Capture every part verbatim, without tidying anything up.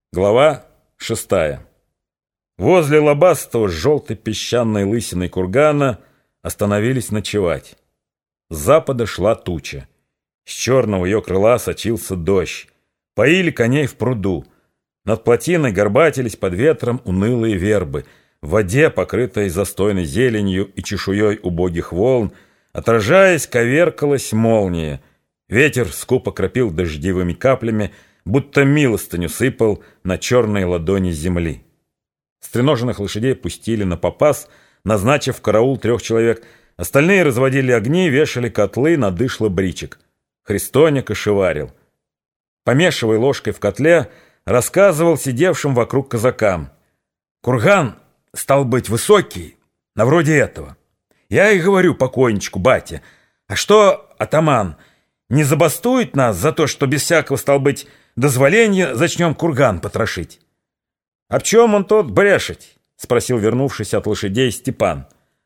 Глава шестая. Возле лобастого с желтой песчаной лысиной кургана остановились ночевать. С запада шла туча. С черного ее крыла сочился дождь. Поили коней в пруду. Над плотиной горбатились под ветром унылые вербы. В воде, покрытой застойной зеленью и чешуей убогих волн, отражаясь, коверкалась молния. Ветер скупо кропил дождевыми каплями, будто милостыню сыпал на черные ладони земли. Стреноженных лошадей пустили на попас, назначив в караул трех человек. Остальные разводили огни, вешали котлы на дышло бричек. Христоня кошеварил. Помешивая ложкой в котле, рассказывал сидевшим вокруг казакам. Курган стал быть высокий, на вроде этого. Я и говорю покойничку, батя, а что атаман не забастует нас за то, что без всякого, стал быть, дозволения зачнем курган потрошить? — А в чем он тот брешить? — спросил вернувшийся от лошадей Степан.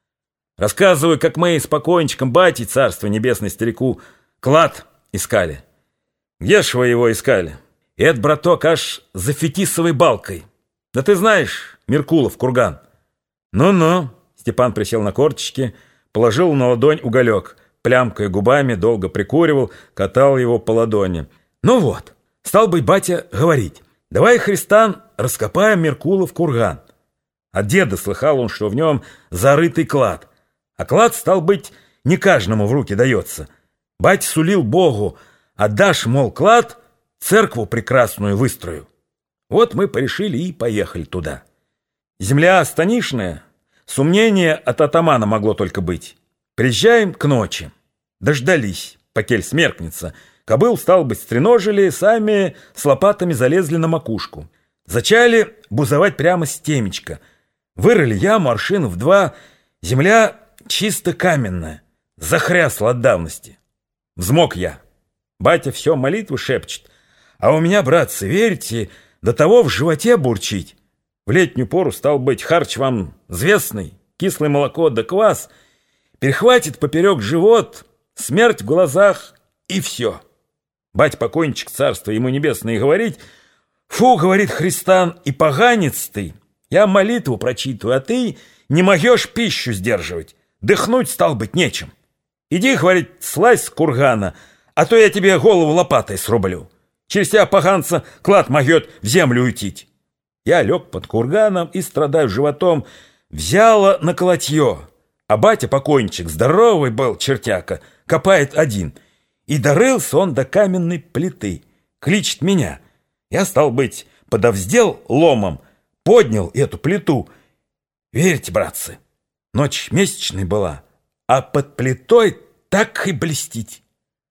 — Рассказываю, как мы с покойничком батей, царство небесное старику, клад искали. — Где ж вы его искали? — Это, браток, аж за Фетисовой балкой. Да ты знаешь, Меркулов курган. Ну — Ну-ну. Степан присел на корточки, положил на ладонь уголек, плямкая губами, долго прикуривал, катал его по ладони. — Ну вот, стал быть, батя говорить. Давай, Христан, раскопаем Меркулов курган. От деда слыхал он, что в нем зарытый клад. А клад, стал быть, не каждому в руки дается. Батя сулил Богу, отдашь, мол, клад, церкву прекрасную выстрою. Вот мы порешили и поехали туда. Земля станишная, сомнение от атамана могло только быть. Приезжаем к ночи. Дождались, покель смеркнется. Кобыл, стал быть, стреножили, сами с лопатами залезли на макушку. Зачали бузовать прямо с темечка. Вырыли яму аршин в два. Земля чисто каменная, захрясла от давности. Взмок я. Батя все молитву шепчет. А у меня, братцы, верите, до того в животе бурчить. В летнюю пору, стал быть, харч вам известный, кислое молоко да квас. Перехватит поперек живот, смерть в глазах и все. Бать покойничек, царство ему небесное, и говорить: «Фу, — говорит Христан, — и поганец ты, я молитву прочитываю, а ты не могешь пищу сдерживать, дыхнуть, стал быть, нечем. Иди, — говорит, — слазь с кургана, а то я тебе голову лопатой срублю. Через тебя, поганца, клад могет в землю уйтить». Я лег под курганом и, страдая животом, взяла на колотье, а батя покойничек, здоровый был чертяка, копает один. И дорылся он до каменной плиты, кличет меня. Я, стал быть, подовздел ломом, поднял эту плиту. Верите, братцы, ночь месячной была, а под плитой так и блестить.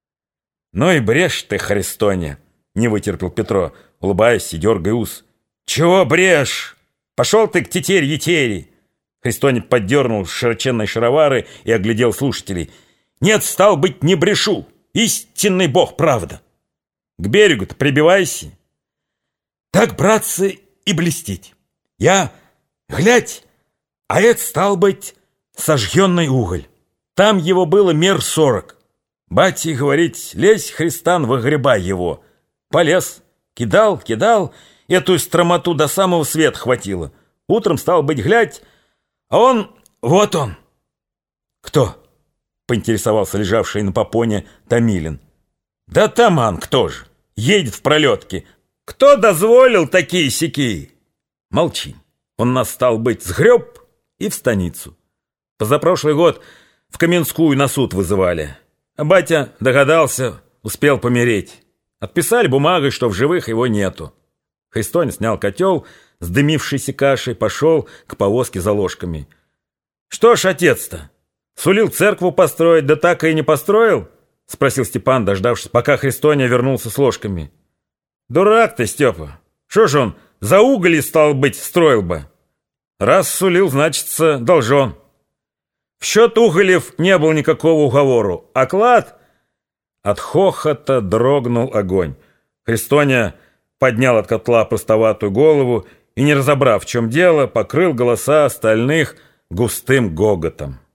— Ну и брешь ты, Христоня, — не вытерпел Петро, улыбаясь и дергая ус. — Чего брешь? Пошел ты к тетерь-етери. Христоня поддернул широченные шаровары и оглядел слушателей. — Нет, стал быть, не брешу. Истинный Бог, правда. К берегу-то прибивайся. Так, братцы, и блестить. Я, глядь, а это, стал быть, сожженный уголь. Там его было мер сорок. Батя говорить: лезь, Христан, выгребай его. Полез, кидал, кидал, эту стромоту до самого света хватило. Утром, стал быть, глядь, а он, вот он. Кто? Поинтересовался лежавший на попоне Томилин. Да атаман кто же? Едет в пролетке. Кто дозволил такие-сякие? Молчи. Он нас, стал быть, сгреб и в станицу. Позапрошлый год в Каменскую на суд вызывали. А батя догадался, успел помереть. Отписали бумагой, что в живых его нету. Христоня снял котел с дымившейся кашей, пошел к повозке за ложками. Что ж отец-то? Сулил церкву построить, да так и не построил? — спросил Степан, дождавшись, пока Христоня вернулся с ложками. — Дурак ты, Степа! Что ж он за уголь, стал быть, строил бы? Раз сулил, значится, должен. В счет уголев не было никакого уговору, а клад... От хохота дрогнул огонь. Христоня поднял от котла простоватую голову и, не разобрав, в чем дело, покрыл голоса остальных густым гоготом.